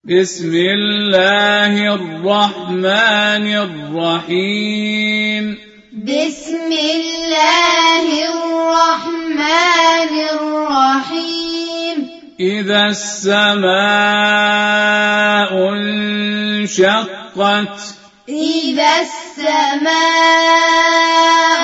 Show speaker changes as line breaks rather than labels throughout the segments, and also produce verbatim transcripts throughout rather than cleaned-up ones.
بسم الله الرحمن الرحيم
بسم الله الرحمن الرحيم
إذا السماء انشقت
إذا السماء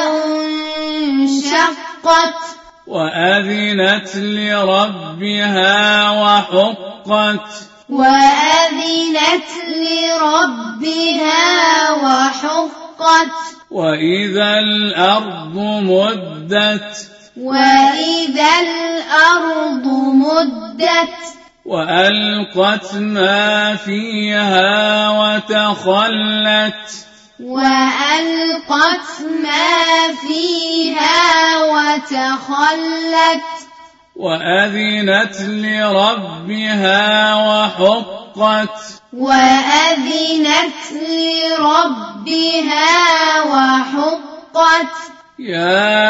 انشقت
وأذنت لربها وحقت
وأذنت لربها وحقت
وإذا الأرض مدت
وإذا الأرض مدت
وألقت ما فيها وتخلت
وألقت ما فيها وتخلت
وأذنت لربها وحقت
وأذنت لربها وحقت
يا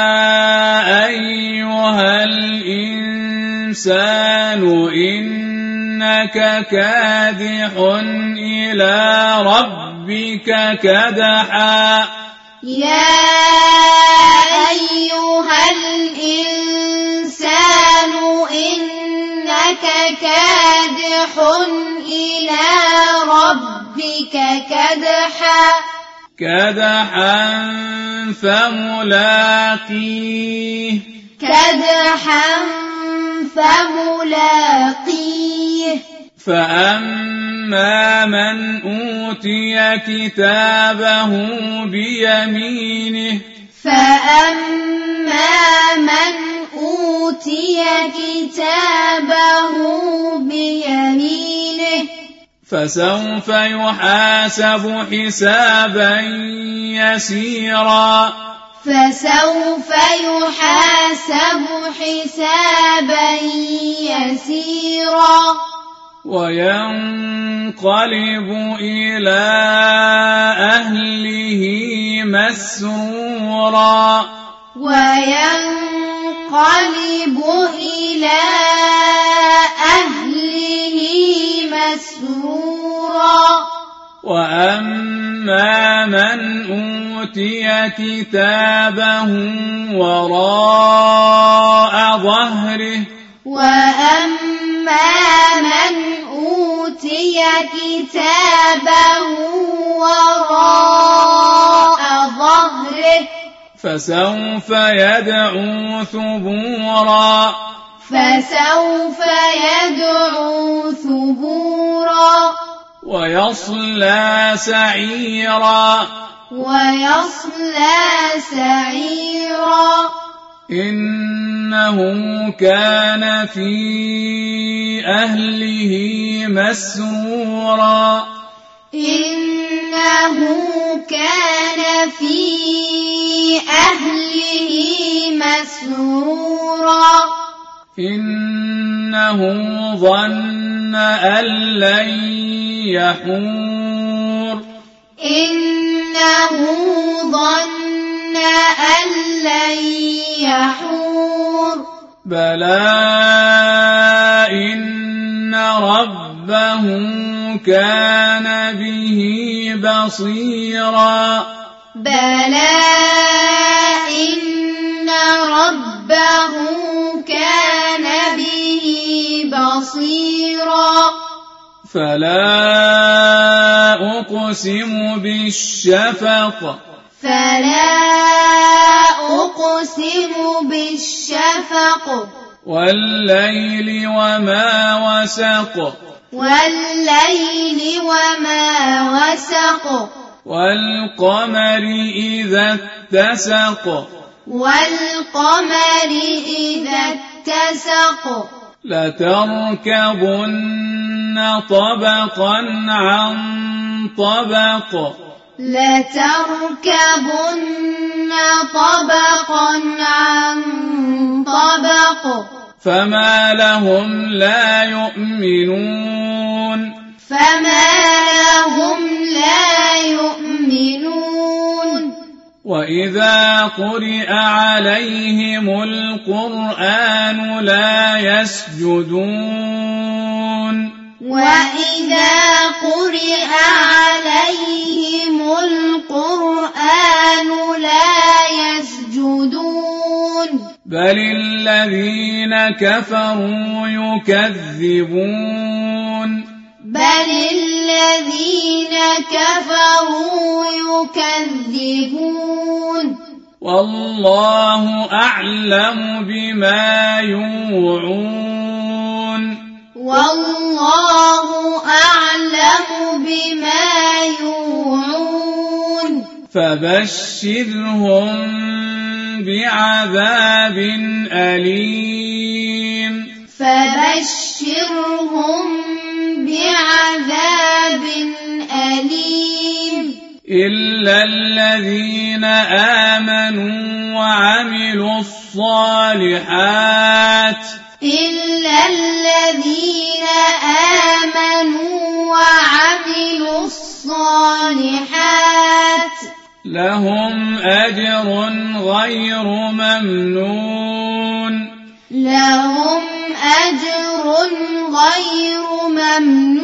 أيها الإنسان إنك كادح إلى ربك كدحا
يا أيها الإنسان إنك كادح إلى ربك كدحا
كدحا فملاقيه
كدحا فملاقيه
فأما من أوتي كتابه بيمينه
فأما من أوتي كتابه بيمينه
فسوف يحاسب حسابا يسيرا
فسوف يحاسب حسابا يسيرا
وينقلب إلى أهله مسرورا
وينقلب إلى أهله مسرورا
وأما من أوتي كتابه وراء ظهره
وأما من أوتي كتابه وراء ظهره
فسوف يدعو ثبورا
فسوف يدعو ثبورا
ويصلى سعيرا
ويصلى سعيرا
إنه كان في أهله مسرورا
إنه كان في أهله مسرورا
إنه ظن أن لن يحور
إنه ظن أن لن يحور
بلى إن ربه كان به بصيرا
بلى إن ربه كان به بصيرا
فلا أقسم بالشفق
فلا أقسم بالشفق
والليل وما وسق
والليل وما وسق
والقمر إذا اتسق
والقمر إذا اتسق
لتركبن طبقا عن طبق
لتركبن طبقا عن طبق
فما لهم لا يؤمنون
فما لهم لا يؤمنون
وإذا قرئ عليهم القرآن لا يسجدون
وإذا قرئ عليهم القرآن لا يسجدون
بل الذين كفروا يكذبون
بل الذين كفروا يكذبون
والله أعلم بما يوعون
والله أعلم بما يوعون
فبشرهم بعذاب أليم
فبشرهم بعذاب أليم
إلا الذين آمنوا وعملوا الصالحات
إلا الذين آمنوا وعملوا الصالحات
لهم أجر غير ممنون
لهم أجر غير ممنون